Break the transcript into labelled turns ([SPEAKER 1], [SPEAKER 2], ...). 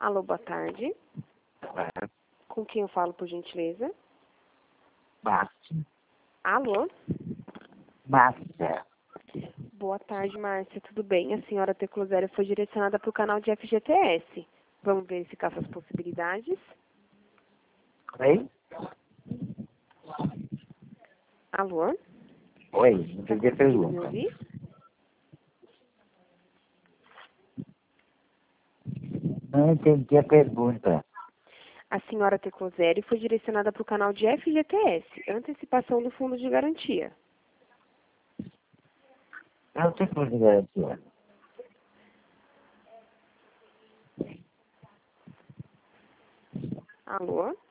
[SPEAKER 1] Alô, boa tarde.
[SPEAKER 2] É,
[SPEAKER 1] Com quem eu falo, por gentileza?
[SPEAKER 2] Márcia.
[SPEAKER 1] Alô?
[SPEAKER 2] Márcia.
[SPEAKER 1] Boa tarde, Márcia. Tudo bem? A senhora Tecloséria foi direcionada para o canal de FGTS. Vamos verificar suas possibilidades?
[SPEAKER 2] Oi?
[SPEAKER 1] Alô?
[SPEAKER 2] Oi, não
[SPEAKER 1] Está
[SPEAKER 2] entendi a
[SPEAKER 1] conseguindo me
[SPEAKER 2] pergunta.
[SPEAKER 1] ouvir?
[SPEAKER 2] Não entendi a pergunta.
[SPEAKER 1] A senhora Tecloséria foi direcionada para o canal de FGTS, antecipação do fundo de garantia.
[SPEAKER 2] Não tem como de garantia.
[SPEAKER 1] Alô?